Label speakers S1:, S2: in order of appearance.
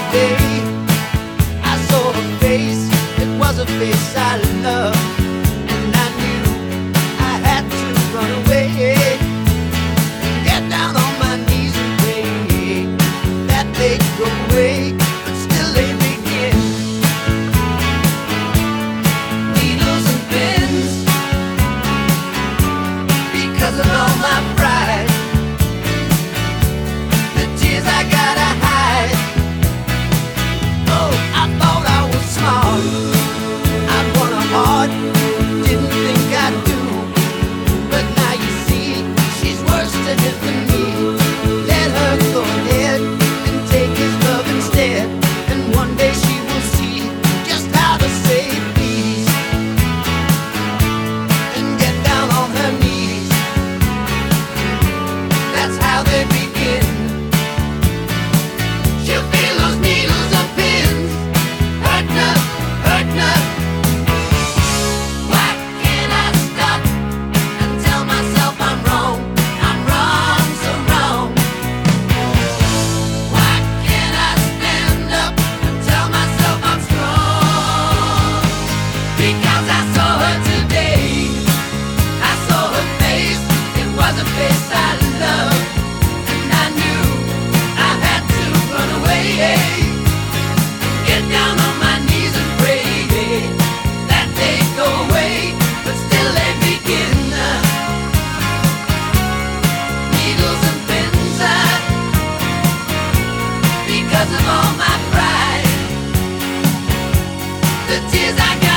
S1: day I saw her face. It was a face I loved, and I knew I had to run away, get down on my knees and pray that they'd go away, but still they begin. Needles and pins, because of all my pride, the tears I gotta hide. Oh, I thought I was smart, I'd won a heart, didn't think I'd do, but now you see, she's worse to him than me. Let her go ahead and take his love instead, and one day she will see just how to say please, and get down on her knees. That's how they begin. She'll feel those needles and pins, hurting her, hurting her. Why can't I stop and tell myself I'm wrong, so wrong? Why can't I stand up and tell myself I'm strong? Because I saw her today, I saw her face. It was a face I loved, and I knew I had to run away, get down on my knees and pray that they'd go away, but still they begin. Needles and pins, because of all my pride, the tears I